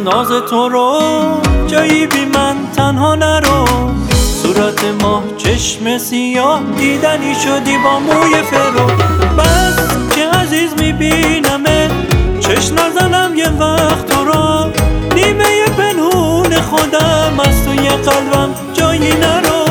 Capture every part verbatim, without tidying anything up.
ناز تو رو جایی بی من تنها نرو. صورت ماه چشم سیاه دیدنی شدی با موی فرو. بس که عزیز میبینمت چشم نزنم یه وقت تو رو. نیمه پنهون خودم از توی قلبم جایی نرو.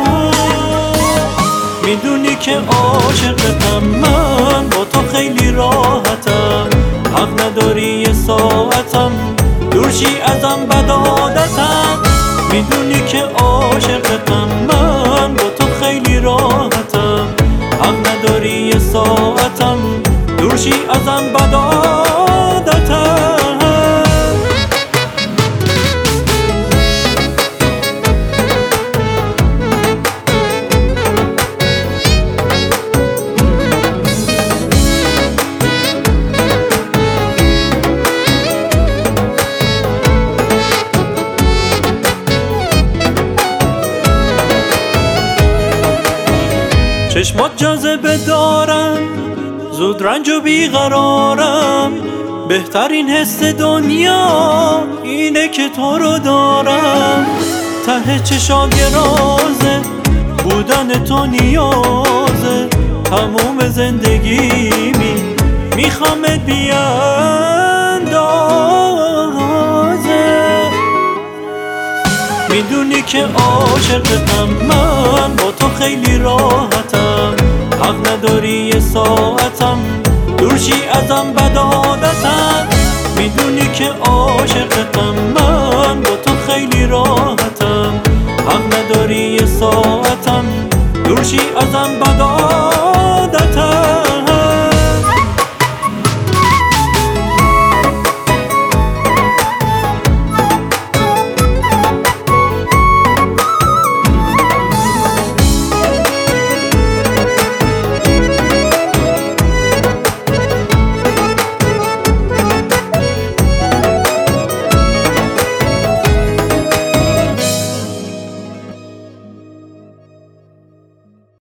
میدونی که عاشقتم من با تو خیلی راحتم. حق نداری یه ساعتم دورشی ازم بد عادتم. میدونی که عاشقتم من با تو خیلی راحتم. حق نداری یه ساعتم دورشی ازم بد عادتم. چشمات جاذبه دارم زود رنج و بیقرارم. بهترین حس دنیا اینه که تو رو دارم. ته چشات یه رازه بودن تو نیازه. تموم زندگیمی میخوامت بیاندازه. میدونی که عاشقتم من با تو خیلی راحتم. حق نداری یه ساعتم دورشی ازم بد عادتم. میدونی که عاشقتم من با